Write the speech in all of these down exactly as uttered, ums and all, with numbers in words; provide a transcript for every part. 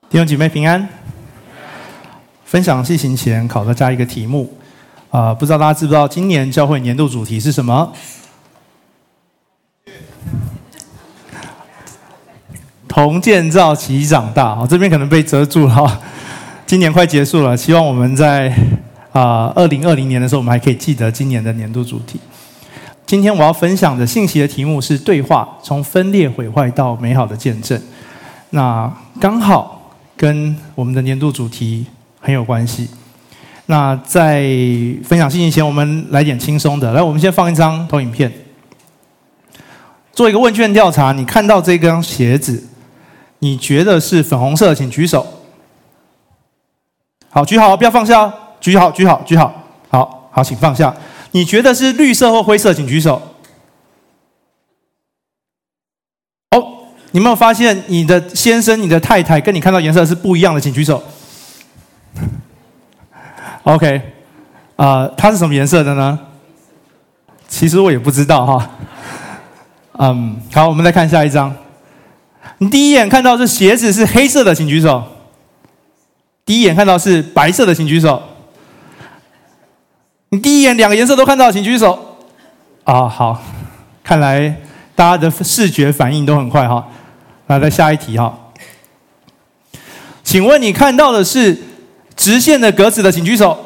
弟兄姐妹平安。分享进行前，考大家一个题目，啊、呃，不知道大家知不知道今年教会年度主题是什么？同建造齐长大。好，这边可能被遮住了。今年快结束了，希望我们在啊二零二零年的时候，我们还可以记得今年的年度主题。今天我要分享的信息的题目是对话，从分裂毁坏到美好的见证。那刚好跟我们的年度主题很有关系。那在分享信息前，我们来点轻松的。来，我们先放一张投影片，做一个问卷调查。你看到这双鞋子，你觉得是粉红色，请举手。好，举好，不要放下，举好，举好，举好，好好，请放下。你觉得是绿色或灰色，请举手。哦，你有没有发现你的先生、你的太太跟你看到颜色是不一样的？请举手。OK， 啊、呃，它是什么颜色的呢？其实我也不知道哈。嗯，好，我们再看下一张。你第一眼看到这鞋子是黑色的，请举手。第一眼看到是白色的，请举手。你第一眼两个颜色都看到，请举手。啊，好，看来大家的视觉反应都很快哈。来，再下一题哈。请问你看到的是直线的格子的，请举手。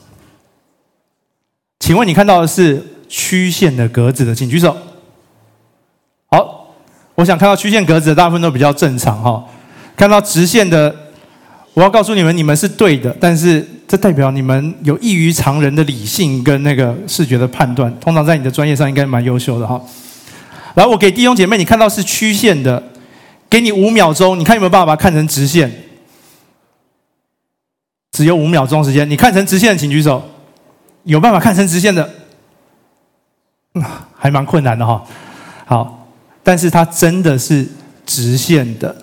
请问你看到的是曲线的格子的，请举手。好，我想看到曲线格子的大部分都比较正常哈。看到直线的，我要告诉你们，你们是对的，但是这代表你们有异于常人的理性跟那个视觉的判断，通常在你的专业上应该蛮优秀的哈。来，我给弟兄姐妹，你看到是曲线的，给你五秒钟，你看有没有办法把它看成直线？只有五秒钟时间，你看成直线的请举手。有办法看成直线的，嗯、还蛮困难的哈。好，但是它真的是直线的。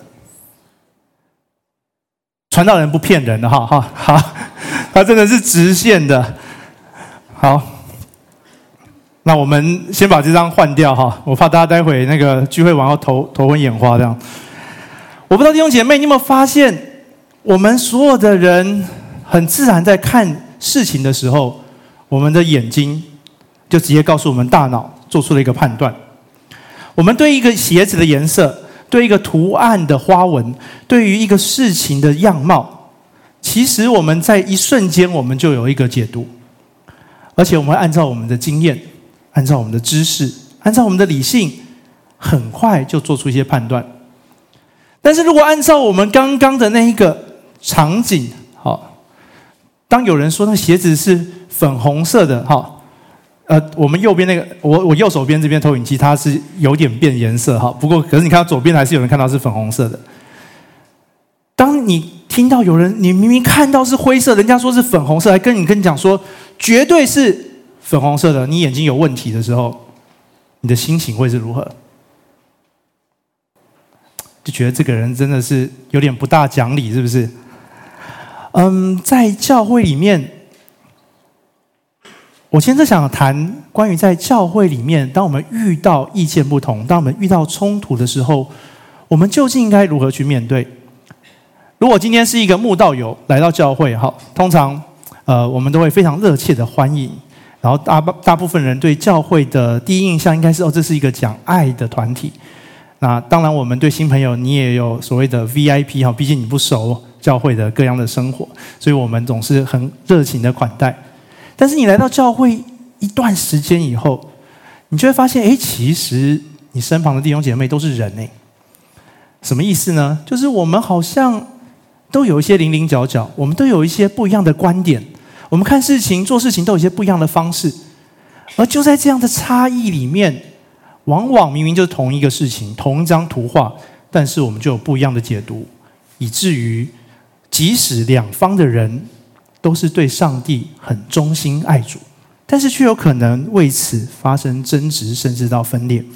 传道人不骗人的哈，哈好，它真的是直线的。好，那我们先把这张换掉哈，我怕大家待会那个聚会完后头头昏眼花这样。我不知道弟兄姐妹，你有没有发现，我们所有的人很自然在看事情的时候，我们的眼睛就直接告诉我们大脑做出了一个判断。我们对一个鞋子的颜色，对一个图案的花纹，对于一个事情的样貌，其实我们在一瞬间我们就有一个解读，而且我们会按照我们的经验，按照我们的知识，按照我们的理性，很快就做出一些判断。但是如果按照我们刚刚的那一个场景，好，当有人说那鞋子是粉红色的，哈，呃，我们右边那个，我我右手边这边投影机它是有点变颜色哈，不过可是你看到左边还是有人看到是粉红色的。当你听到有人，你明明看到是灰色，人家说是粉红色，还跟你跟你讲说绝对是粉红色的，你眼睛有问题的时候，你的心情会是如何？就觉得这个人真的是有点不大讲理，是不是？嗯，在教会里面。我现在想谈关于在教会里面，当我们遇到意见不同，当我们遇到冲突的时候，我们究竟应该如何去面对？如果今天是一个慕道友来到教会，哈，通常呃我们都会非常热切的欢迎，然后大大部分人对教会的第一印象应该是哦，这是一个讲爱的团体。那当然，我们对新朋友，你也有所谓的 V I P 哈，毕竟你不熟教会的各样的生活，所以我们总是很热情的款待。但是你来到教会一段时间以后，你就会发现，哎，其实你身旁的弟兄姐妹都是人哎。什么意思呢？就是我们好像都有一些零零角角，我们都有一些不一样的观点，我们看事情、做事情都有一些不一样的方式。而就在这样的差异里面，往往明明就是同一个事情、同一张图画，但是我们就有不一样的解读，以至于即使两方的人都是对上帝很忠心爱主，但是却有可能为此发生争执，甚至到分裂。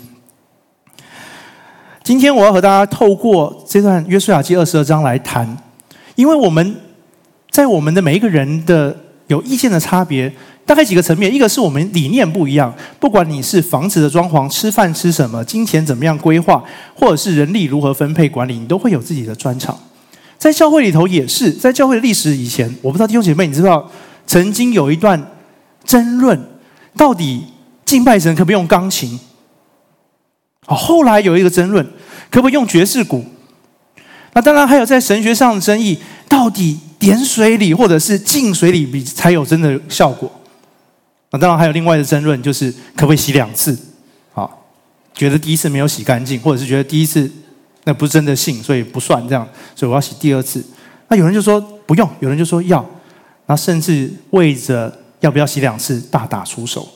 今天我要和大家透过这段约书亚记二十二章来谈，因为我们在我们的每一个人的有意见的差别，大概几个层面。一个是我们理念不一样，不管你是房子的装潢、吃饭吃什么、金钱怎么样规划，或者是人力如何分配管理，你都会有自己的专长。 在教会里头也是，在教会的历史以前，我不知道弟兄姐妹，你知道曾经有一段争论，到底敬拜神可不可以用钢琴？后来有一个争论，可不可以用爵士鼓？那当然还有在神学上的争议，到底点水礼或者是浸水礼比才有真的效果？那当然还有另外的争论，就是可不可以洗两次？好，觉得第一次没有洗干净，或者是觉得第一次那不是真的信，所以不算这样，所以我要洗第二次。那有人就说不用，有人就说要，那甚至为着要不要洗两次大打出手。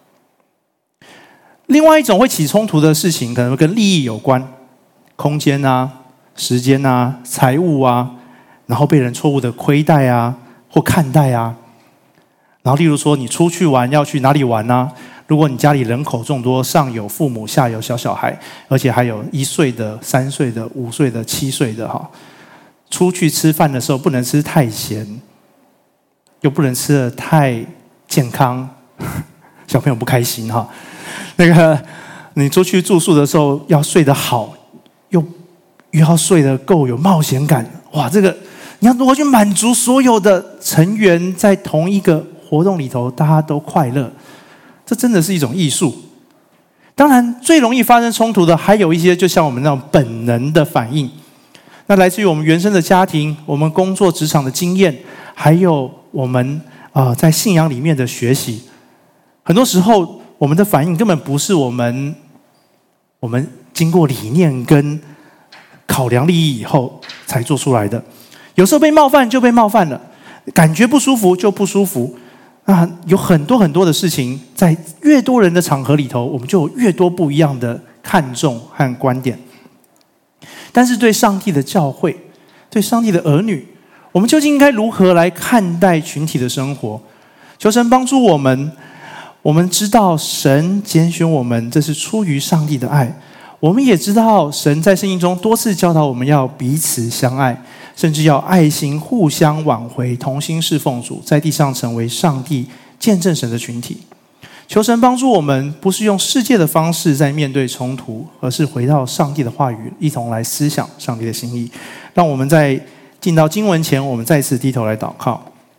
另外一种会起冲突的事情，可能跟利益有关，空间啊、时间啊、财务啊，然后被人错误的亏待啊或看待啊。然后例如说你出去玩要去哪里玩啊？如果你家里人口众多，上有父母下有小小孩，而且还有一岁的、三岁的、五岁的、七岁的哈，出去吃饭的时候不能吃太咸，又不能吃得太健康，小朋友不开心哈。那个你出去住宿的时候要睡得好，又又要睡得够有冒险感，哇，这个你要如何去满足所有的成员在同一个活动里头，大家都快乐？这真的是一种艺术。当然，最容易发生冲突的还有一些，就像我们那种本能的反应，那来自于我们原生的家庭、我们工作职场的经验，还有我们啊、呃、在信仰里面的学习。很多时候，我们的反应根本不是我们我们经过理念跟考量利益以后才做出来的。有时候被冒犯就被冒犯了，感觉不舒服就不舒服。那有很多很多的事情，在越多人的场合里头，我们就有越多不一样的看重和观点。但是对上帝的教会，对上帝的儿女，我们究竟应该如何来看待群体的生活？求神帮助我们，我们知道神拣选我们，这是出于上帝的爱。我们也知道神在圣经中多次教导我们要彼此相爱，甚至要爱心互相挽回，同心侍奉主，在地上成为上帝见证神的群体。求神帮助我们，不是用世界的方式在面对冲突，而是回到上帝的话语，一同来思想上帝的心意。让我们在进到经文前，我们再次低头来祷告。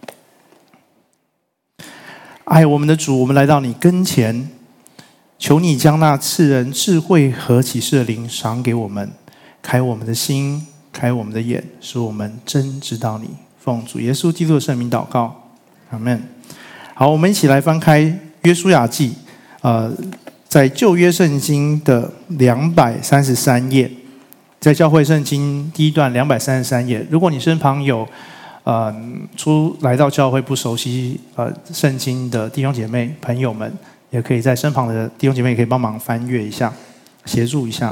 爱我们的主，我们来到你跟前，求你将那赐人智慧和启示的灵赏给我们，开我们的心，开我们的眼，使我们真知道你。奉主耶稣基督的圣名祷告，阿们。好，我们一起来翻开约书亚记，呃，在旧约圣经的两百三十三页，在教会圣经第一段两百三十三页。如果你身旁有呃初来到教会不熟悉呃圣经的弟兄姐妹朋友们，也可以在身旁的弟兄姐妹也可以帮忙翻阅一下，协助一下。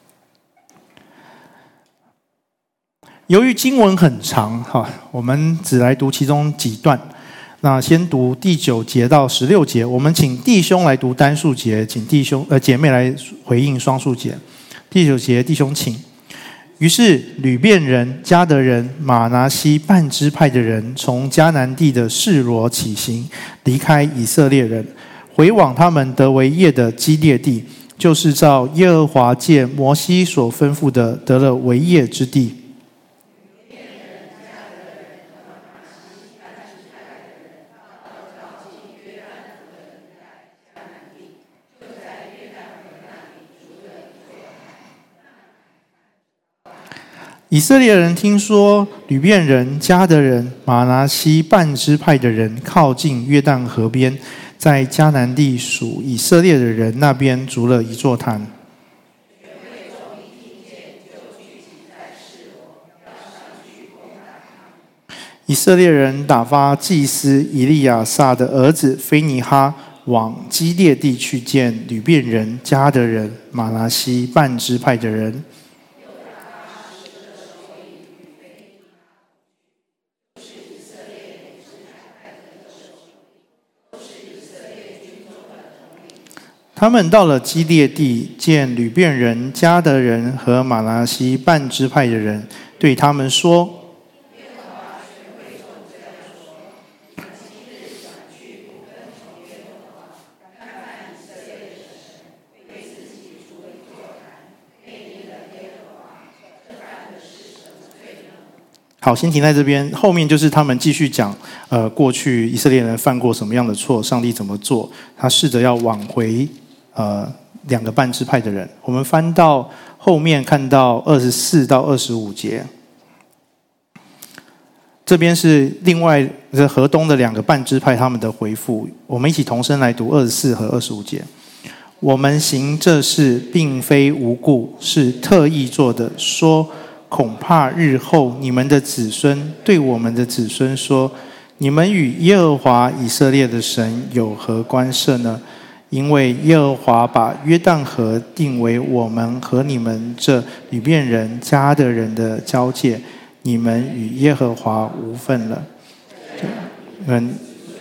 由于经文很长哈，我们只来读其中几段。那先读第九节到十六节，我们请弟兄来读单数节，请弟兄呃姐妹来回应双数节。第九节，弟兄请。于是吕遍人、迦得人、马拿西半支派的人，从迦南地的示罗起行，离开以色列人，回往他们得为业的基列地，就是照耶和华借摩西所吩咐的得了为业之地。以色列人听说吕遍人、迦得人、马拿西半支派的人靠近约旦河边，在迦南地属以色列的人那边筑了一座坛。以色列人打发祭司以利亚撒的儿子菲尼哈往基列地去见吕遍人、迦得人、马拿西半支派的人。他们到了基列地，见吕遍人、迦得人和马拿西半支派的人，对他们说： 好，先停在这边，后面就是他们继续讲，呃，过去以色列人犯过什么样的错，上帝怎么做，他试着要挽回呃两个半支派的人。我们翻到后面看到二十四到二十五节，这边是另外河东的两个半支派他们的回复，我们一起同声来读二十四和二十五节。我们行这事并非无故，是特意做的，说恐怕日后你们的子孙对我们的子孙说，你们与耶和华以色列的神有何关涉呢？因为耶和华把约旦河定为我们和你们这吕遍人迦得人的交界，你们与耶和华无分了。你们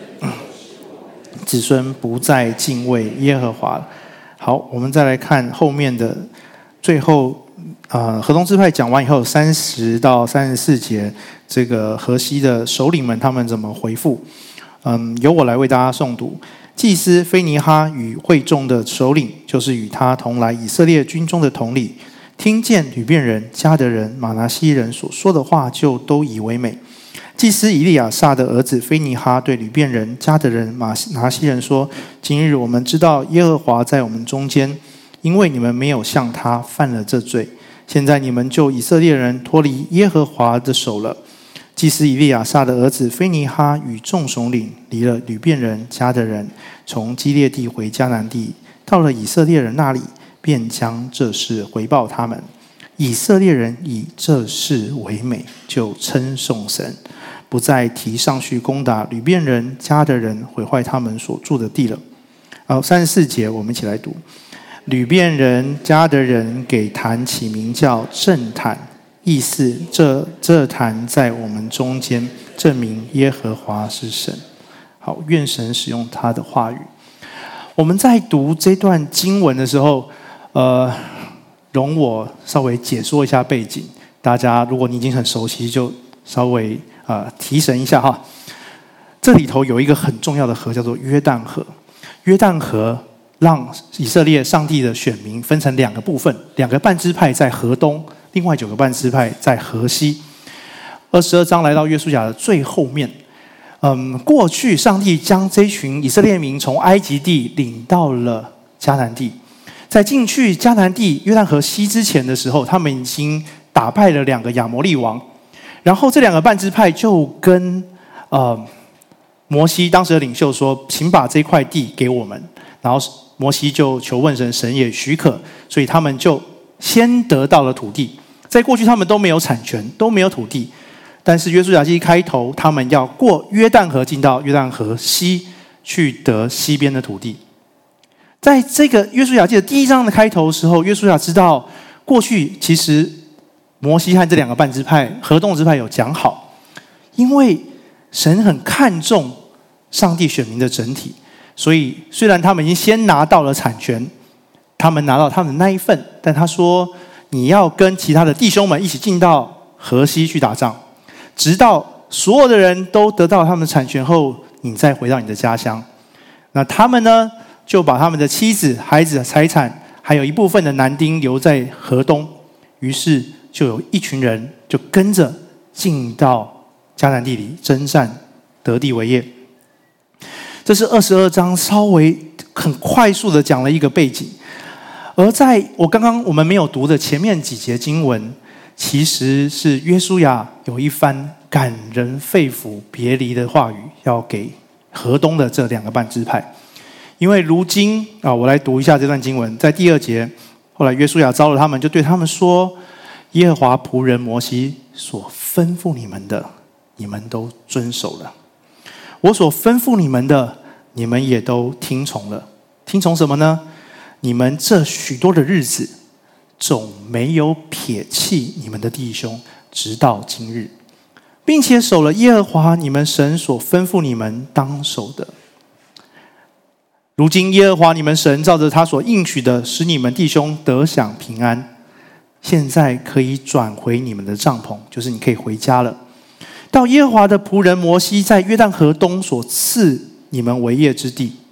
子孙不再敬畏耶和华了。好，我们再来看后面的最后，呃，河东支派讲完以后，三十到三十四节，这个河西的首领们他们怎么回复？嗯，由我来为大家诵读。祭司非尼哈与会众的首领，就是与他同来以色列军中的统领，听见吕遍人、迦得人、玛拿西人所说的话，就都以为美。祭司以利亚撒的儿子非尼哈对吕遍人、迦得人、玛拿西人说：今日我们知道耶和华在我们中间，因为你们没有向他犯了这罪。现在你们就以色列人脱离耶和华的手了。祭司以利亚撒的儿子非尼哈与众首领离了吕遍人、迦得人，从基列地回迦南地，到了以色列人那里，便将这事回报他们。以色列人以这事为美，就称颂神，不再提上去攻打吕遍人、迦得人，毁坏他们所住的地了。好，三十四节我们一起来读。吕遍人、迦得人给坛起名叫正坛，意思这这坛在我们中间，证明耶和华是神。好，愿神使用他的话语。我们在读这段经文的时候，呃，容我稍微解说一下背景。大家如果你已经很熟悉，就稍微呃提神一下哈。这里头有一个很重要的河，叫做约旦河。约旦河让以色列上帝的选民分成两个部分，两个半支派在河东，另外九个半支派在河西。二十二章来到约书亚的最后面，嗯，过去上帝将这群以色列民从埃及地领到了迦南地，在进去迦南地约旦河西之前的时候，他们已经打败了两个亚摩利王，然后这两个半支派就跟呃摩西当时的领袖说：“请把这块地给我们。”然后摩西就求问神，神也许可，所以他们就先得到了土地。在过去他们都没有产权，都没有土地，但是约书亚记一开头，他们要过约旦河进到约旦河西去得西边的土地。在这个约书亚记的第一章的开头的时候，约书亚知道过去其实摩西和这两个半支派河东支派有讲好，因为神很看重上帝选民的整体，所以虽然他们已经先拿到了产权，他们拿到他们的那一份，但他说你要跟其他的弟兄们一起进到河西去打仗，直到所有的人都得到他们的产权后，你再回到你的家乡。那他们呢，就把他们的妻子、孩子、财产，还有一部分的男丁留在河东，于是就有一群人就跟着进到迦南地里征战，得地为业。这是二十二章稍微很快速的讲了一个背景，而在我刚刚我们没有读的前面几节经文，其实是约书亚有一番感人肺腑别离的话语要给河东的这两个半支派。因为如今啊，我来读一下这段经文，在第二节，后来约书亚招了他们，就对他们说：耶和华仆人摩西所吩咐你们的，你们都遵守了；我所吩咐你们的，你们也都听从了。听从什么呢？你们这许多的日子，总没有撇弃你们的弟兄，直到今日，并且守了耶和华你们神所吩咐你们当守的。如今耶和华你们神照着他所应许的，使你们弟兄得享平安。现在可以转回你们的帐篷，就是你可以回家了，到耶和华的仆人摩西在约旦河东所赐你们为业之地。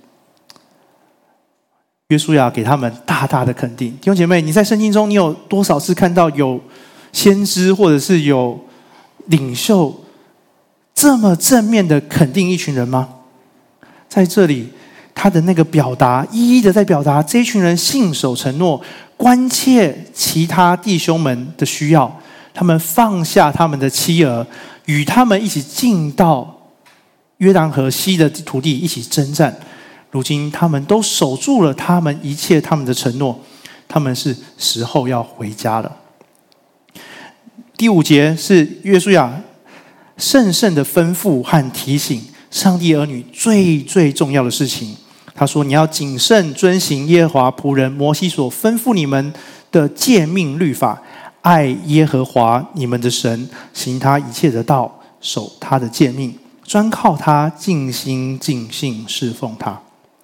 约书亚给他们大大的肯定。弟兄姐妹，你在圣经中你有多少次看到有先知或者是有领袖这么正面的肯定一群人吗？在这里，他的那个表达，一一的在表达这一群人信守承诺，关切其他弟兄们的需要，他们放下他们的妻儿，与他们一起进到约旦河西的土地，一起征战。如今他们都守住了他们一切他们的承诺，他们是时候要回家了。第五节是约书亚深深的吩咐和提醒上帝儿女最最重要的事情。他说：你要谨慎遵行耶和华仆人摩西所吩咐你们的诫命律法，爱耶和华你们的神，行他一切的道，守他的诫命，专靠他，尽心尽性侍奉他。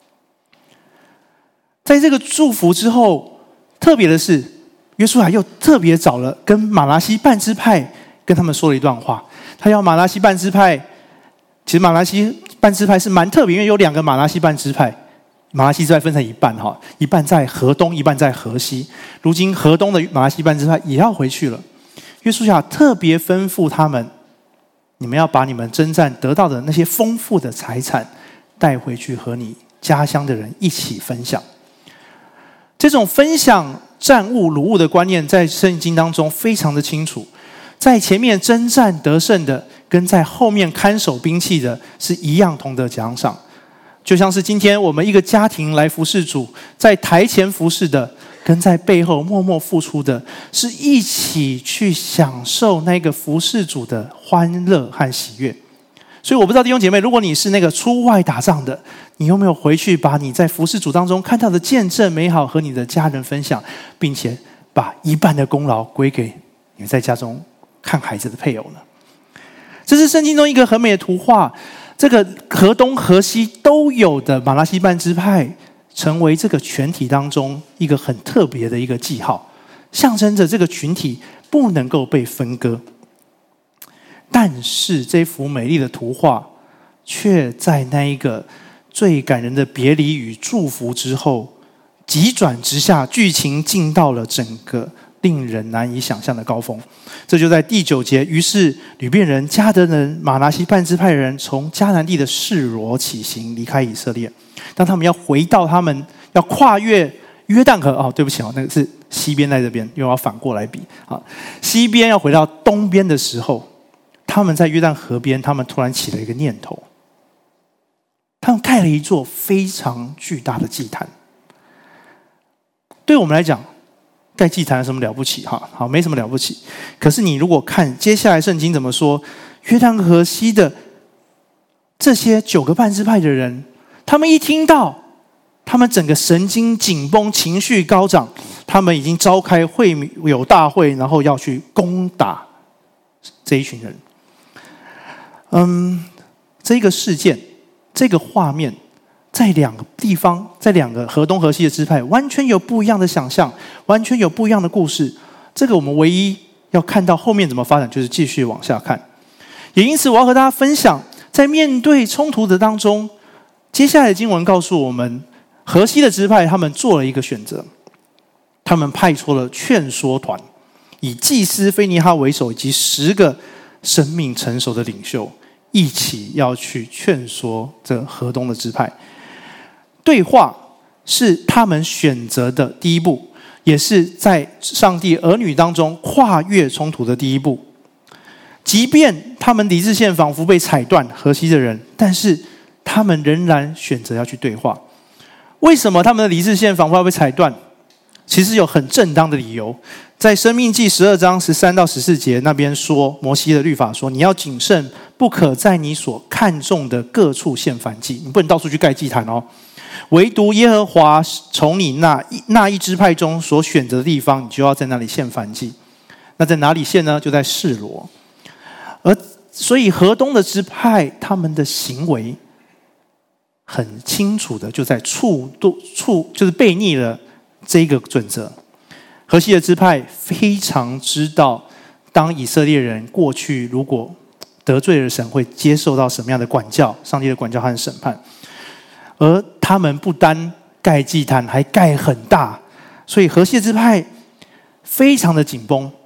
在这个祝福之后，特别的是约书亚又特别找了跟马拿西半支派跟他们说了一段话。他要马拿西半支派，其实马拿西半支派是蛮特别，因为有两个马拿西半支派，马拿西支派分成一半哈，一半在河东，一半在河西。如今河东的马拿西半支派也要回去了，约书亚特别吩咐他们，你们要把你们征战得到的那些丰富的财产带回去，和你家乡的人一起分享。这种分享战物掳物的观念在圣经当中非常的清楚，在前面征战得胜的跟在后面看守兵器的是一样同得奖赏。就像是今天我们一个家庭来服侍主，在台前服侍的跟在背后默默付出的，是一起去享受那个服侍主的欢乐和喜悦。所以我不知道弟兄姐妹，如果你是那个出外打仗的，你有没有回去把你在服侍主当中看到的见证美好和你的家人分享，并且把一半的功劳归给你在家中看孩子的配偶呢？这是圣经中一个很美的图画，这个河东河西都有的马拿西半支派成为这个全体当中一个很特别的一个记号，象征着这个群体不能够被分割。但是这幅美丽的图画却在那一个最感人的别离与祝福之后急转直下，剧情进到了整个令人难以想象的高峰。这就在第九节，于是吕遍人、迦得人、马拿西半支派人从迦南地的示罗起行，离开以色列。当他们要回到他们要跨越约旦河，哦，对不起哦，那个是西边在这边，因为我要反过来比啊，西边要回到东边的时候，他们在约旦河边，他们突然起了一个念头，他们盖了一座非常巨大的祭坛。对我们来讲，盖祭坛有什么了不起？哈，好，没什么了不起。可是你如果看接下来圣经怎么说，约旦河西的这些九个半支派的人，他们一听到，他们整个神经紧绷，情绪高涨，他们已经召开会友大会，然后要去攻打这一群人。嗯，这个事件，这个画面，在两个地方，在两个河东河西的支派，完全有不一样的想象，完全有不一样的故事。这个我们唯一要看到后面怎么发展，就是继续往下看。也因此，我要和大家分享，在面对冲突的当中，接下来的经文告诉我们，河西的支派他们做了一个选择，他们派出了劝说团，以祭司非尼哈为首，以及十个生命成熟的领袖，一起要去劝说这河东的支派。对话是他们选择的第一步，也是在上帝儿女当中跨越冲突的第一步。即便他们理智线仿佛被踩断，河西的人，但是他们仍然选择要去对话。为什么他们的理智线仿佛要被踩断？其实有很正当的理由。在申命记十二章十三到十四节那边说，摩西的律法说，你要谨慎，不可在你所看重的各处献燔祭，你不能到处去盖祭坛哦。唯独耶和华从你那那一支派中所选择的地方，你就要在那里献燔祭。那在哪里献呢？就在示罗。而所以河东的支派，他们的行为很清楚的就在触触就是背逆了这个准则。河西的支派非常知道，当以色列人过去如果得罪了神，会接受到什么样的管教，上帝的管教和审判。而他们不单盖祭坛，还盖很大，所以河西的支派非常的紧绷。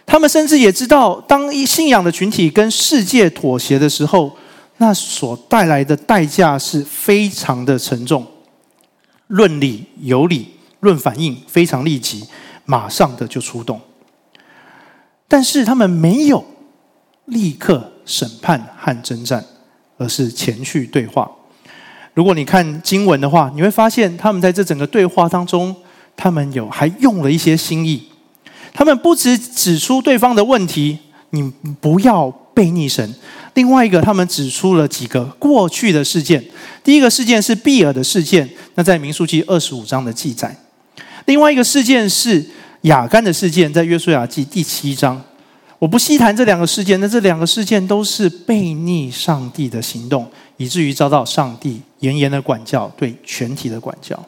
他们甚至也知道，当一信仰的群体跟世界妥协的时候，那所带来的代价是非常的沉重。论理有理，论反应非常立即，马上的就出动。但是他们没有立刻审判和征战，而是前去对话。如果你看经文的话，你会发现他们在这整个对话当中，他们有还用了一些心意。他们不只指出对方的问题，你不要悖逆神。另外一个，他们指出了几个过去的事件。第一个事件是毕尔的事件，那在民数记二十五章的记载。另外一个事件是亚干的事件，在约书亚记第七章。我不细谈这两个事件，那这两个事件都是悖逆上帝的行动，以至于遭到上帝严严的管教，对全体的管教。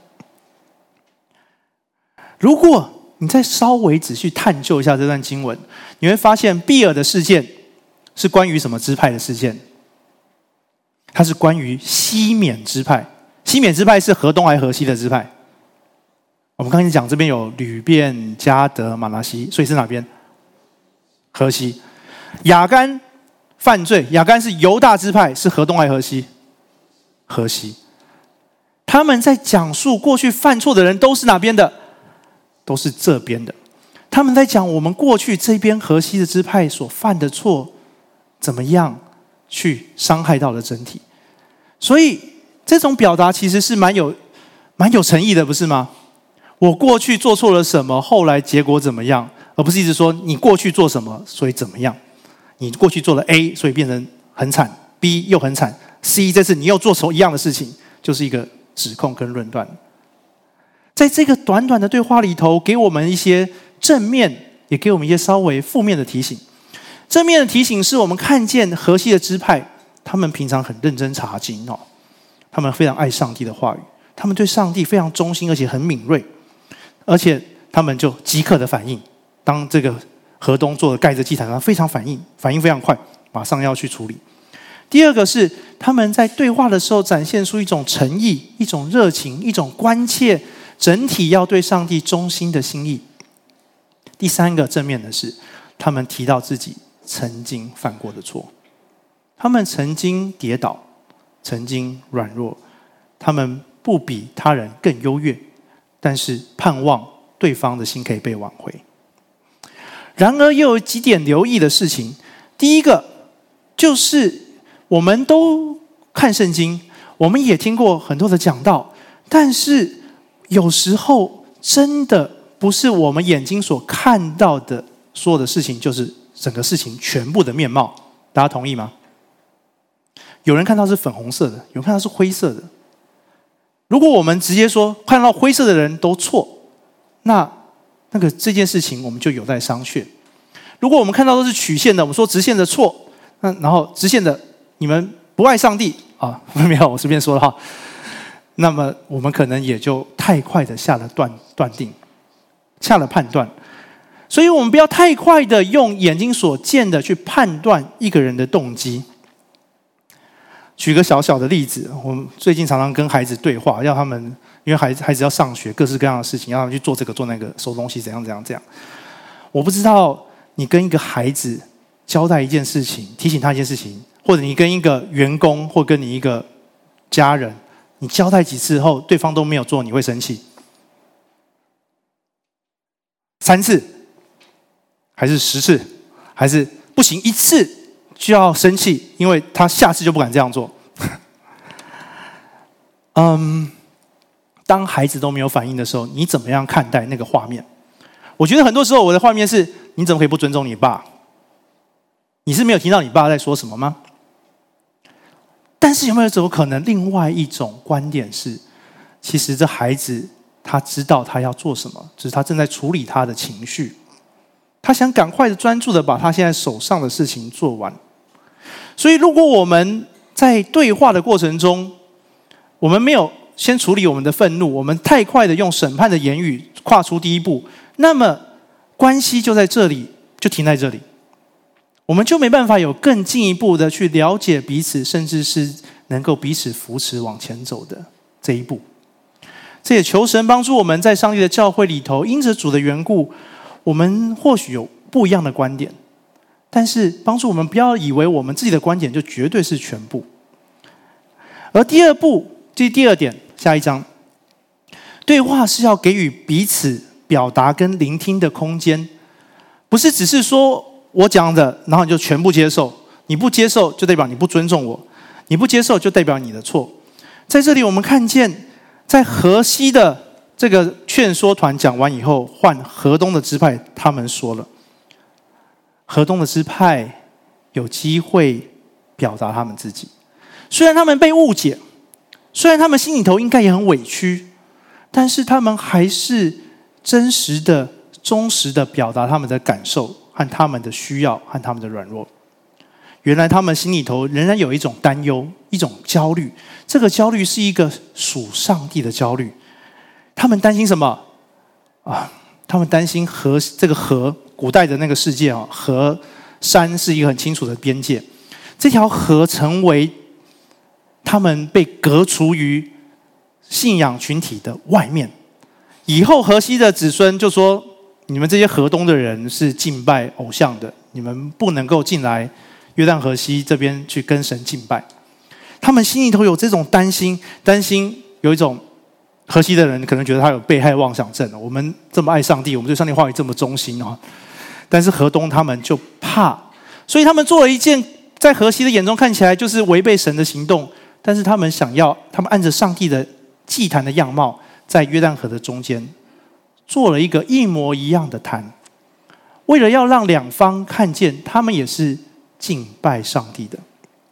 如果你再稍微仔细探究一下这段经文，你会发现毕尔的事件是关于什么支派的事件？它是关于西缅支派。西缅支派是河东还是河西的支派？我们刚才讲这边有吕便、迦得、马拿西，所以是哪边？河西。亚干犯罪，亚干是犹大支派，是河东还是河西？河西。他们在讲述过去犯错的人都是哪边的？都是这边的。他们在讲我们过去这边河西的支派所犯的错，怎么样去伤害到了整体。所以这种表达其实是蛮有蛮有诚意的，不是吗？我过去做错了什么，后来结果怎么样，而不是一直说你过去做什么，所以怎么样。你过去做了 A， 所以变成很惨， B 又很惨， C 这次你又做错一样的事情，就是一个指控跟论断。在这个短短的对话里头，给我们一些正面，也给我们一些稍微负面的提醒。正面的提醒是我们看见河西的支派，他们平常很认真查经哦，他们非常爱上帝的话语，他们对上帝非常忠心，而且很敏锐，而且他们就即刻的反应。当这个河东做的盖着祭坛，他非常反应，反应非常快，马上要去处理。第二个是他们在对话的时候展现出一种诚意、一种热情、一种关切，整体要对上帝忠心的心意。第三个正面的是，他们提到自己曾经犯过的错，他们曾经跌倒，曾经软弱，他们不比他人更优越，但是盼望对方的心可以被挽回。然而又有几点留意的事情。第一个就是我们都看圣经，我们也听过很多的讲道，但是有时候真的不是我们眼睛所看到的所有的事情，就是整个事情全部的面貌。大家同意吗？有人看到是粉红色的，有人看到是灰色的。如果我们直接说看到灰色的人都错，那那个这件事情我们就有待商榷。如果我们看到都是曲线的，我们说直线的错，那然后直线的你们不爱上帝啊，没有，我随便说了哈。那么我们可能也就太快的下了断断定，下了判断。所以我们不要太快的用眼睛所见的去判断一个人的动机。举个小小的例子，我们最近常常跟孩子对话，要他们因为孩子孩子要上学，各式各样的事情，要他们去做这个做那个，收东西怎样怎样怎样。我不知道你跟一个孩子交代一件事情，提醒他一件事情，或者你跟一个员工或跟你一个家人，你交代几次后对方都没有做，你会生气？三次还是十次？还是不行一次就要生气，因为他下次就不敢这样做？嗯，当孩子都没有反应的时候，你怎么样看待那个画面？我觉得很多时候我的画面是，你怎么可以不尊重你爸？你是没有听到你爸在说什么吗？但是有没有种可能，另外一种观点是，其实这孩子他知道他要做什么，只是他正在处理他的情绪，他想赶快的专注的把他现在手上的事情做完。所以如果我们在对话的过程中，我们没有先处理我们的愤怒，我们太快的用审判的言语跨出第一步，那么关系就在这里，就停在这里，我们就没办法有更进一步的去了解彼此，甚至是能够彼此扶持往前走的这一步。这也求神帮助我们在上帝的教会里头，因着主的缘故，我们或许有不一样的观点，但是帮助我们不要以为我们自己的观点就绝对是全部。而第二步，这是第二点，下一章，对话是要给予彼此表达跟聆听的空间，不是只是说我讲的，然后你就全部接受，你不接受就代表你不尊重我，你不接受就代表你的错。在这里我们看见，在河西的这个劝说团讲完以后，换河东的支派他们说了，河东的支派有机会表达他们自己。虽然他们被误解，虽然他们心里头应该也很委屈，但是他们还是真实的、忠实的表达他们的感受和他们的需要和他们的软弱。原来他们心里头仍然有一种担忧，一种焦虑，这个焦虑是一个属上帝的焦虑。他们担心什么啊？他们担心河，这个河，古代的那个世界啊，河山是一个很清楚的边界，这条河成为他们被隔除于信仰群体的外面。以后河西的子孙就说，你们这些河东的人是敬拜偶像的，你们不能够进来约旦河西这边去跟神敬拜。他们心里头有这种担心，担心有一种河西的人可能觉得他有被害妄想症，我们这么爱上帝，我们对上帝话语这么忠心啊，但是河东他们就怕，所以他们做了一件在河西的眼中看起来就是违背神的行动，但是他们想要，他们按着上帝的祭坛的样貌，在约旦河的中间做了一个一模一样的坛，为了要让两方看见他们也是敬拜上帝的。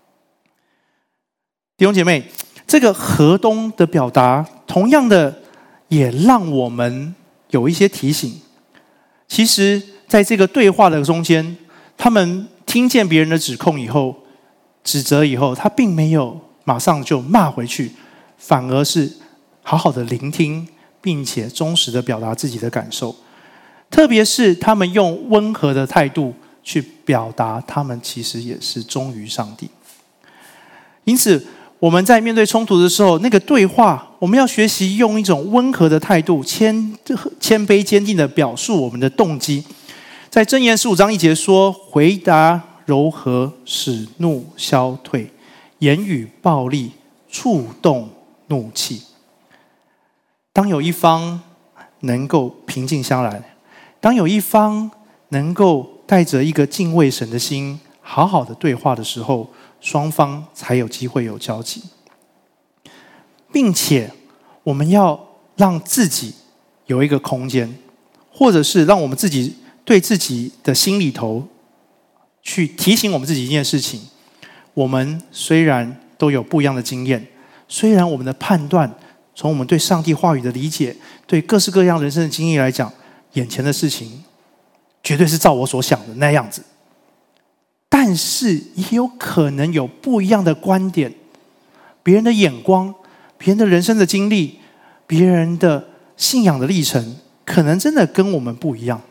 弟兄姐妹，这个河东的表达同样的也让我们有一些提醒。其实在这个对话的中间，他们听见别人的指控以后，指责以后，他并没有马上就骂回去，反而是好好的聆听，并且忠实的表达自己的感受。特别是他们用温和的态度去表达他们其实也是忠于上帝。因此我们在面对冲突的时候，那个对话我们要学习用一种温和的态度，谦谦卑坚定的表述我们的动机。在箴言十五章一节说，回答柔和使怒消退，言语暴力触动怒气。当有一方能够平静下来，当有一方能够带着一个敬畏神的心好好的对话的时候，双方才有机会有交集。并且我们要让自己有一个空间，或者是让我们自己对自己的心里头去提醒我们自己一件事情，我们虽然都有不一样的经验，虽然我们的判断从我们对上帝话语的理解，对各式各样人生的经历来讲，眼前的事情绝对是照我所想的那样子，但是也有可能有不一样的观点，别人的眼光，别人的人生的经历，别人的信仰的历程，可能真的跟我们不一样。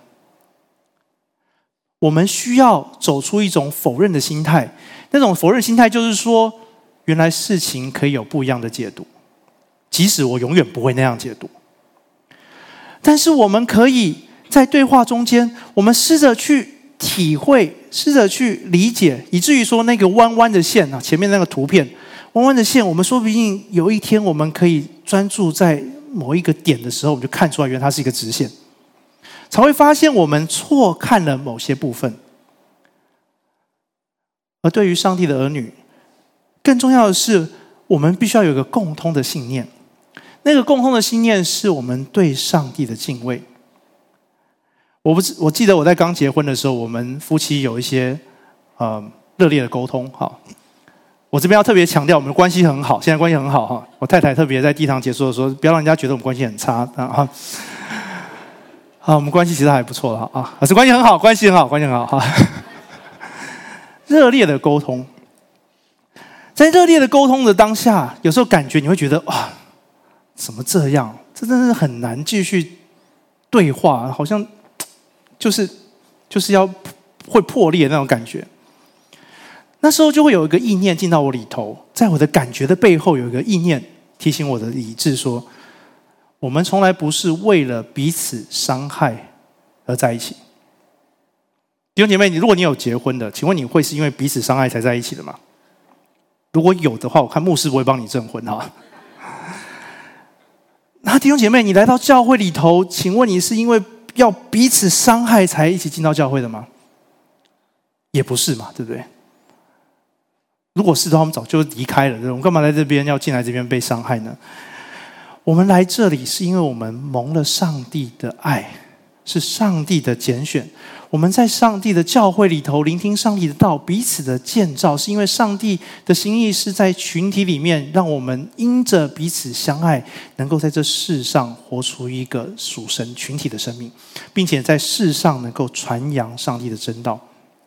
我们需要走出一种否认的心态，那种否认心态就是说，原来事情可以有不一样的解读，即使我永远不会那样解读。但是我们可以在对话中间，我们试着去体会，试着去理解，以至于说那个弯弯的线啊，前面那个图片弯弯的线，我们说不定有一天我们可以专注在某一个点的时候，我们就看出来原来它是一个直线，才会发现我们错看了某些部分。而对于上帝的儿女，更重要的是我们必须要有一个共通的信念，那个共通的信念是我们对上帝的敬畏。我不是，我记得我在刚结婚的时候，我们夫妻有一些呃热烈的沟通。好，我这边要特别强调，我们的关系很好，现在关系很好哈。我太太特别在地堂结束的时候，不要让人家觉得我们关系很差啊。啊，我们关系其实还不错了啊，是关系很好，关系很好，关系很好哈。热烈的沟通，在热烈的沟通的当下，有时候感觉你会觉得哇，怎么这样？这真的是很难继续对话，好像就是就是要会破裂那种感觉。那时候就会有一个意念进到我里头，在我的感觉的背后有一个意念提醒我的理智说，我们从来不是为了彼此伤害而在一起。 弟兄姐妹，你如果你有结婚的，请问你会是因为彼此伤害才在一起的吗？如果有的话，我看牧师不会帮你证婚哈。那弟兄姐妹，你来到教会里头，请问你是因为要彼此伤害才一起进到教会的吗？也不是嘛，对不对？如果是的话，我们早就离开了，对不对？我们干嘛来这边要进来这边被伤害呢？我们来这里是因为我们蒙了上帝的爱，是上帝的拣选。我们在上帝的教会里头聆听上帝的道，彼此的建造，是因为上帝的心意是在群体里面，让我们因着彼此相爱，能够在这世上活出一个属神群体的生命，并且在世上能够传扬上帝的真道。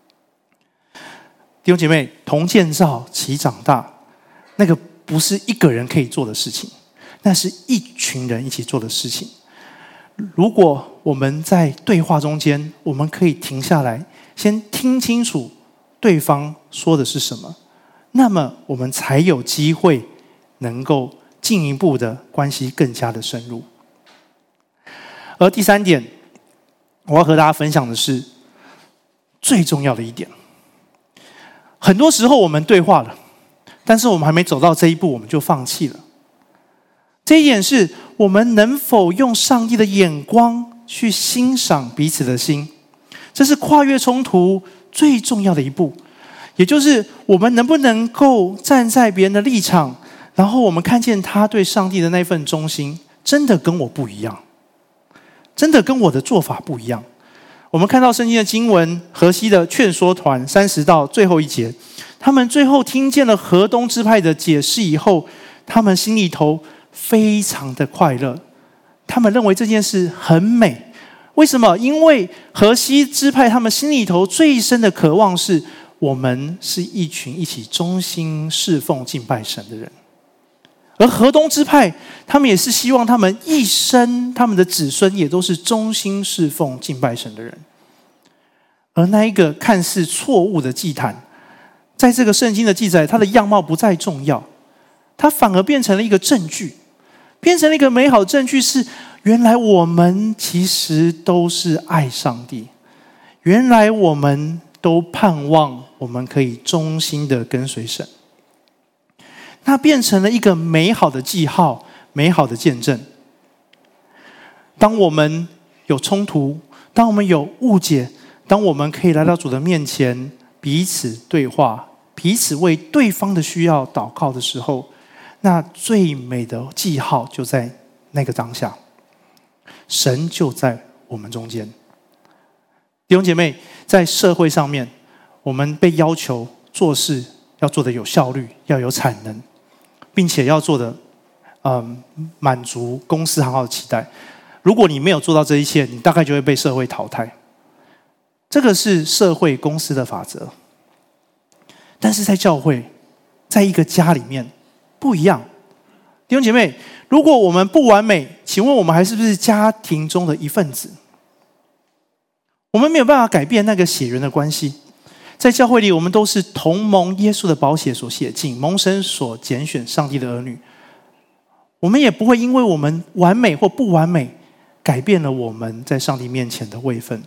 弟兄姐妹，同建造齐长大，那个不是一个人可以做的事情，那是一群人一起做的事情。如果我们在对话中间，我们可以停下来，先听清楚对方说的是什么，那么我们才有机会能够进一步的关系更加的深入。而第三点，我要和大家分享的是最重要的一点。很多时候我们对话了，但是我们还没走到这一步，我们就放弃了。这一点是我们能否用上帝的眼光去欣赏彼此的心，这是跨越冲突最重要的一步。也就是我们能不能够站在别人的立场，然后我们看见他对上帝的那份忠心，真的跟我不一样，真的跟我的做法不一样。我们看到圣经的经文，河西的劝说团三十到最后一节，他们最后听见了河东支派的解释以后，他们心里头非常的快乐，他们认为这件事很美。为什么？因为河西支派他们心里头最深的渴望是，我们是一群一起忠心侍奉敬拜神的人。而河东支派他们也是希望他们一生他们的子孙也都是忠心侍奉敬拜神的人。而那一个看似错误的祭坛，在这个圣经的记载，它的样貌不再重要，它反而变成了一个证据，变成了一个美好的证据，是原来我们其实都是爱上帝，原来我们都盼望我们可以忠心的跟随神。那变成了一个美好的记号，美好的见证。当我们有冲突，当我们有误解，当我们可以来到主的面前，彼此对话，彼此为对方的需要祷告的时候，那最美的记号就在那个当下，神就在我们中间。弟兄姐妹，在社会上面，我们被要求做事要做得有效率，要有产能，并且要做的嗯满足公司行号的期待。如果你没有做到这一切，你大概就会被社会淘汰。这个是社会公司的法则。但是在教会，在一个家里面不一样。弟兄姐妹，如果我们不完美，请问我们还是不是家庭中的一份子？我们没有办法改变那个血缘的关系。在教会里，我们都是同蒙耶稣的宝血所写进，蒙神所拣选上帝的儿女。我们也不会因为我们完美或不完美，改变了我们在上帝面前的位分。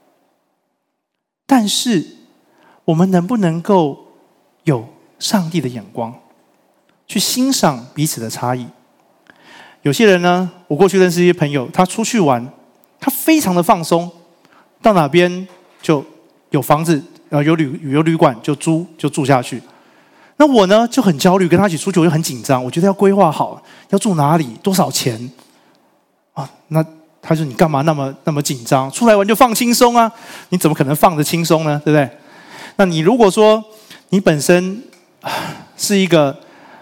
但是，我们能不能够有上帝的眼光，去欣赏彼此的差异？有些人呢，我过去认识一些朋友，他出去玩，他非常的放松，到哪边就有房子。有旅有旅馆就租就住下去，那我呢就很焦虑，跟他一起出去我就很紧张，我觉得要规划好要住哪里多少钱啊？那他说你干嘛那么那么紧张？出来玩就放轻松啊！你怎么可能放得轻松呢？对不对？那你如果说你本身是一个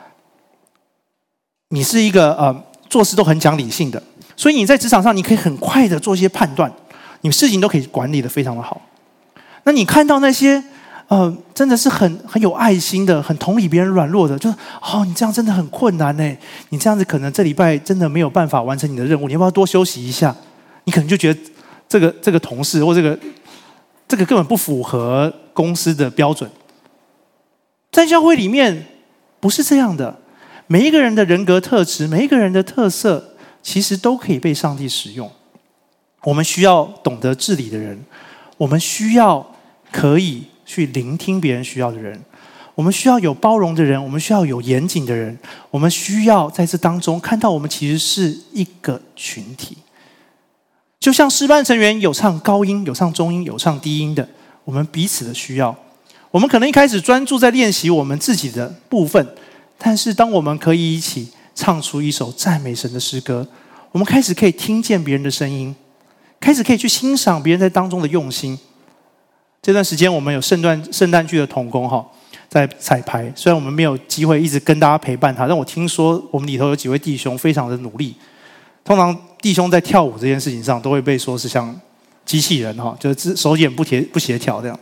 你是一个呃做事都很讲理性的，所以你在职场上你可以很快的做一些判断，你事情都可以管理得非常的好。那你看到那些呃，真的是很很有爱心的，很同理别人软弱的，就是哦，你这样真的很困难呢，你这样子可能这礼拜真的没有办法完成你的任务，你要不要多休息一下？你可能就觉得这个这个同事或这个这个根本不符合公司的标准。在教会里面不是这样的，每一个人的人格特质，每一个人的特色，其实都可以被上帝使用。我们需要懂得治理的人。我们需要可以去聆听别人需要的人，我们需要有包容的人，我们需要有严谨的人，我们需要在这当中看到我们其实是一个群体。就像诗班成员有唱高音，有唱中音，有唱低音的，我们彼此的需要。我们可能一开始专注在练习我们自己的部分，但是当我们可以一起唱出一首赞美神的诗歌，我们开始可以听见别人的声音，开始可以去欣赏别人在当中的用心。这段时间我们有圣诞圣诞剧的同工哈，在彩排，虽然我们没有机会一直跟大家陪伴他，但我听说我们里头有几位弟兄非常的努力。通常弟兄在跳舞这件事情上都会被说是像机器人哈，就是手眼不协不协调这样。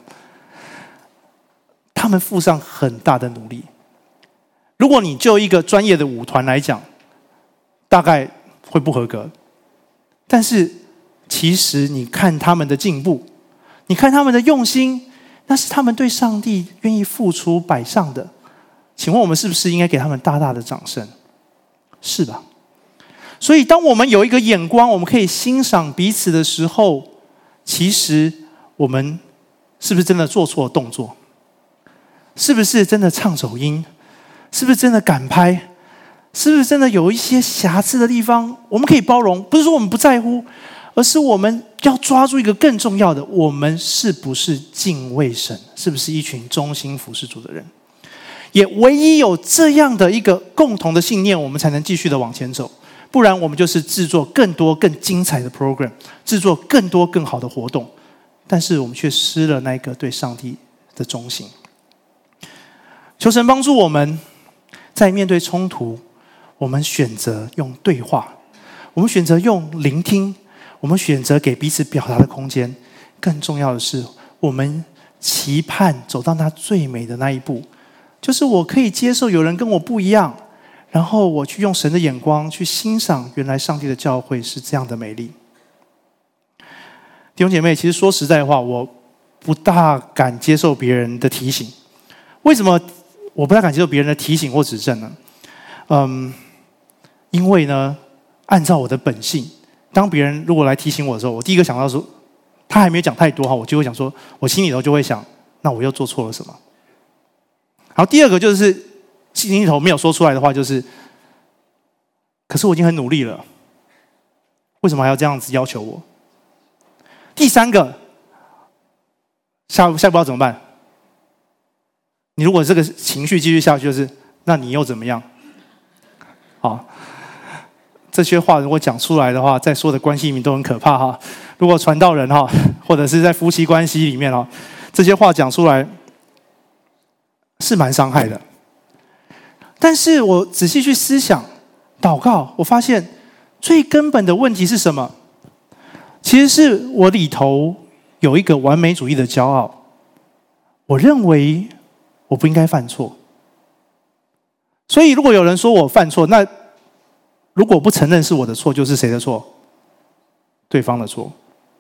他们付上很大的努力。如果你就一个专业的舞团来讲，大概会不合格。但是其实你看他们的进步，你看他们的用心，那是他们对上帝愿意付出摆上的。请问我们是不是应该给他们大大的掌声？是吧？所以当我们有一个眼光，我们可以欣赏彼此的时候，其实我们是不是真的做错动作？是不是真的唱走音？是不是真的赶拍？是不是真的有一些瑕疵的地方？我们可以包容，不是说我们不在乎，而是我们要抓住一个更重要的：我们是不是敬畏神？是不是一群忠心服侍主的人？也唯一有这样的一个共同的信念，我们才能继续的往前走。不然我们就是制作更多更精彩的 program， 制作更多更好的活动，但是我们却失了那个对上帝的忠心。求神帮助我们，在面对冲突，我们选择用对话，我们选择用聆听，我们选择给彼此表达的空间。更重要的是，我们期盼走到那最美的那一步，就是我可以接受有人跟我不一样，然后我去用神的眼光去欣赏，原来上帝的教会是这样的美丽。弟兄姐妹，其实说实在话，我不大敢接受别人的提醒。为什么我不大敢接受别人的提醒或指正呢？嗯，因为呢，按照我的本性，当别人如果来提醒我的时候，我第一个想到说，他还没有讲太多哈，我就会想说，我心里头就会想，那我又做错了什么？然后第二个就是心里头没有说出来的话，就是可是我已经很努力了，为什么还要这样子要求我？第三个，下下一步要怎么办？你如果这个情绪继续下去，就是那你又怎么样？好，这些话如果讲出来的话，在所有的关系里面都很可怕哈。如果传道人哈，或者是在夫妻关系里面哈，这些话讲出来是蛮伤害的。但是我仔细去思想、祷告，我发现最根本的问题是什么？其实是我里头有一个完美主义的骄傲，我认为我不应该犯错。所以如果有人说我犯错，那如果不承认是我的错，就是谁的错？对方的错。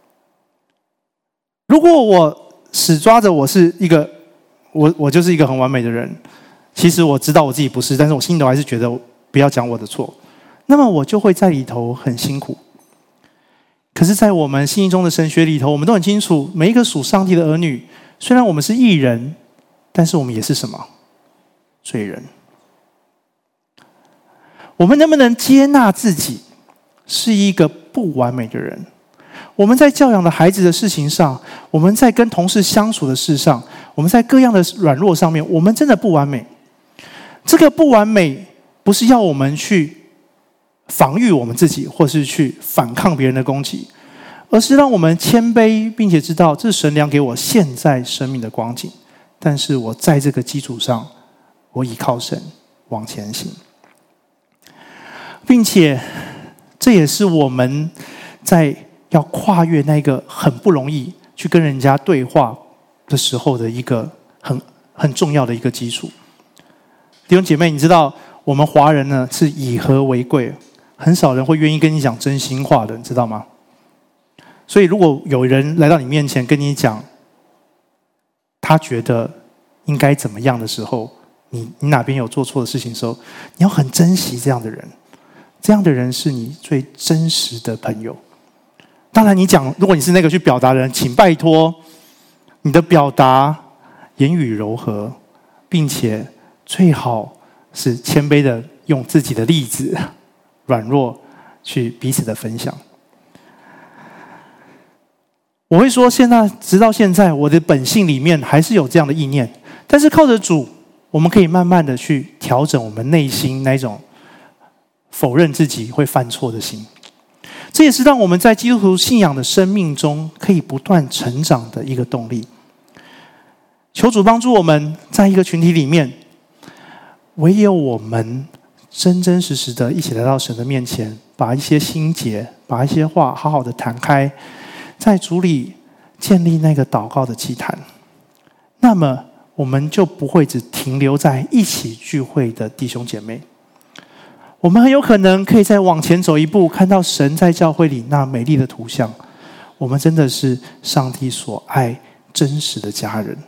如果我死抓着我是一个我我就是一个很完美的人，其实我知道我自己不是，但是我心里头还是觉得不要讲我的错，那么我就会在里头很辛苦。可是在我们信心中的神学里头，我们都很清楚，每一个属上帝的儿女，虽然我们是义人，但是我们也是什么？罪人。我们能不能接纳自己是一个不完美的人？我们在教养的孩子的事情上，我们在跟同事相处的事上，我们在各样的软弱上面，我们真的不完美。这个不完美不是要我们去防御我们自己，或是去反抗别人的攻击，而是让我们谦卑，并且知道这是神量给我现在生命的光景，但是我在这个基础上，我倚靠神往前行，并且这也是我们在要跨越那个很不容易去跟人家对话的时候的一个很很重要的一个基础。弟兄姐妹，你知道我们华人呢是以和为贵，很少人会愿意跟你讲真心话的，你知道吗？所以如果有人来到你面前跟你讲他觉得应该怎么样的时候，你你哪边有做错的事情的时候，你要很珍惜这样的人，这样的人是你最真实的朋友。当然你讲，如果你是那个去表达的人，请拜托你的表达言语柔和，并且最好是谦卑的用自己的例子软弱去彼此的分享。我会说，现在直到现在，我的本性里面还是有这样的意念，但是靠着主，我们可以慢慢的去调整我们内心那种否认自己会犯错的心。这也是让我们在基督徒信仰的生命中可以不断成长的一个动力。求主帮助我们，在一个群体里面，唯有我们真真实实的一起来到神的面前，把一些心结，把一些话好好的谈开，在主里建立那个祷告的祭坛，那么我们就不会只停留在一起聚会的弟兄姐妹，我们很有可能可以再往前走一步，看到神在教会里那美丽的图像。我们真的是上帝所爱真实的家人。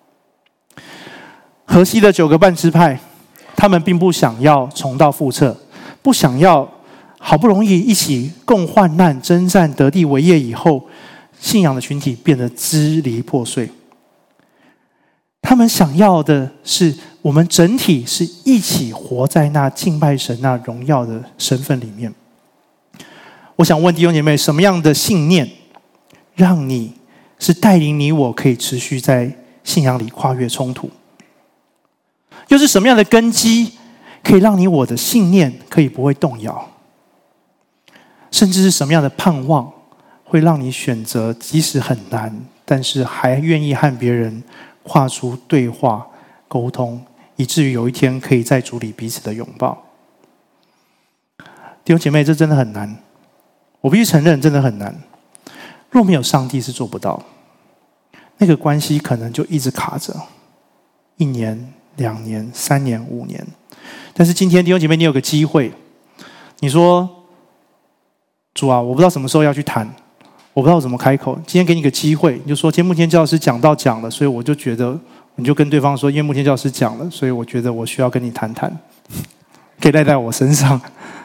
河西的九个半支派，他们并不想要重蹈覆辙，不想要好不容易一起共患难、征战得地为业以后，信仰的群体变得支离破碎。他们想要的是我们整体是一起活在那敬拜神、那荣耀的身份里面。我想问弟兄姐妹，什么样的信念让你是带领你我可以持续在信仰里跨越冲突？又是什么样的根基可以让你我的信念可以不会动摇？甚至是什么样的盼望会让你选择即使很难，但是还愿意和别人跨出对话沟通，以至于有一天可以在主里彼此的拥抱？弟兄姐妹，这真的很难，我必须承认真的很难。若没有上帝是做不到，那个关系可能就一直卡着，一年、两年、三年、五年。但是今天弟兄姐妹，你有个机会，你说主啊，我不知道什么时候要去谈，我不知道怎么开口。今天给你个机会，你就说今天牧天教师讲到讲了，所以我就觉得，你就跟对方说，因为牧天教师讲了，所以我觉得我需要跟你谈谈，可以赖在我身上。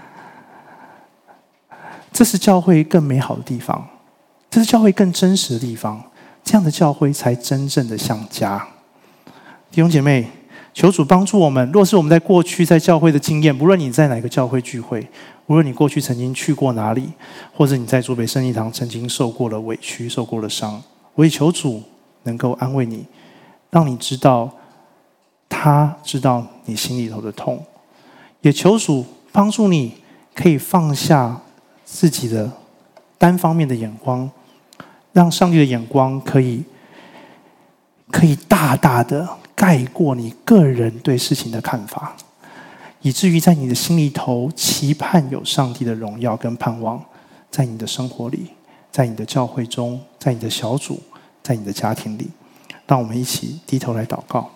这是教会更美好的地方，这是教会更真实的地方，这样的教会才真正的像家。弟兄姐妹，求主帮助我们。若是我们在过去在教会的经验，不论你在哪个教会聚会，无论你过去曾经去过哪里，或者你在竹北圣礼堂曾经受过了委屈、受过了伤，我也求主能够安慰你，让你知道他知道你心里头的痛，也求主帮助你可以放下自己的单方面的眼光，让上帝的眼光可以可以大大的盖过你个人对事情的看法，以至于在你的心里头期盼有上帝的荣耀跟盼望，在你的生活里，在你的教会中，在你的小组，在你的家庭里。让我们一起低头来祷告。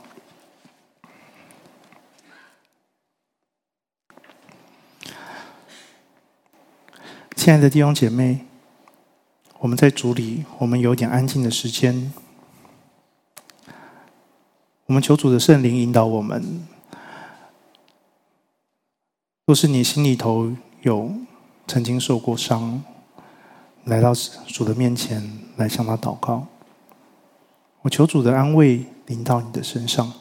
亲爱的弟兄姐妹，我们在主里，我们有点安静的时间，我们求主的圣灵引导我们。若是你心里头有曾经受过伤，来到主的面前来向他祷告，我求主的安慰临到你的身上。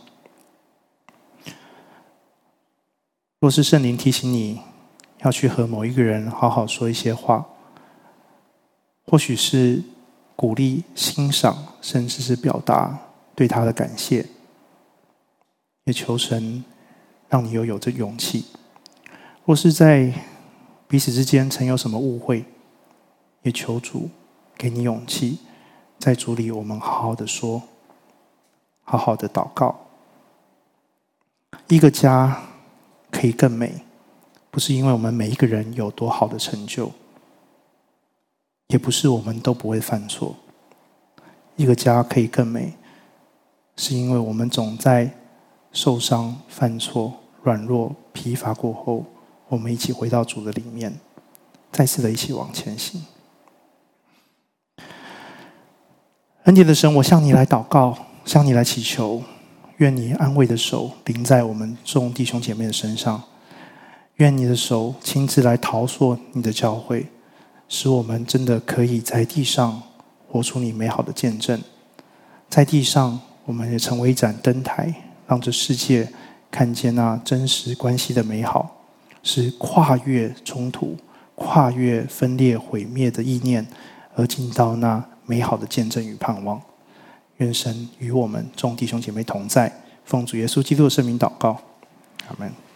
若是圣灵提醒你要去和某一个人好好说一些话，或许是鼓励、欣赏，甚至是表达对他的感谢，也求神让你又有这勇气。若是在彼此之间曾有什么误会，也求主给你勇气，在主里我们好好的说，好好的祷告。一个家可以更美，不是因为我们每一个人有多好的成就，也不是我们都不会犯错。一个家可以更美，是因为我们总在受伤、犯错、软弱、疲乏过后，我们一起回到主的里面，再次的一起往前行。恩典的神，我向你来祷告，向你来祈求，愿你安慰的手临在我们众弟兄姐妹的身上，愿你的手亲自来陶塑你的教会，使我们真的可以在地上活出你美好的见证， 在地上我们也成为一盏灯台，让这世界看见那真实关系的美好，是跨越冲突、跨越分裂毁灭的意念，而进到那美好的见证与盼望。愿神与我们众弟兄姐妹同在，奉主耶稣基督的圣名祷告，阿们。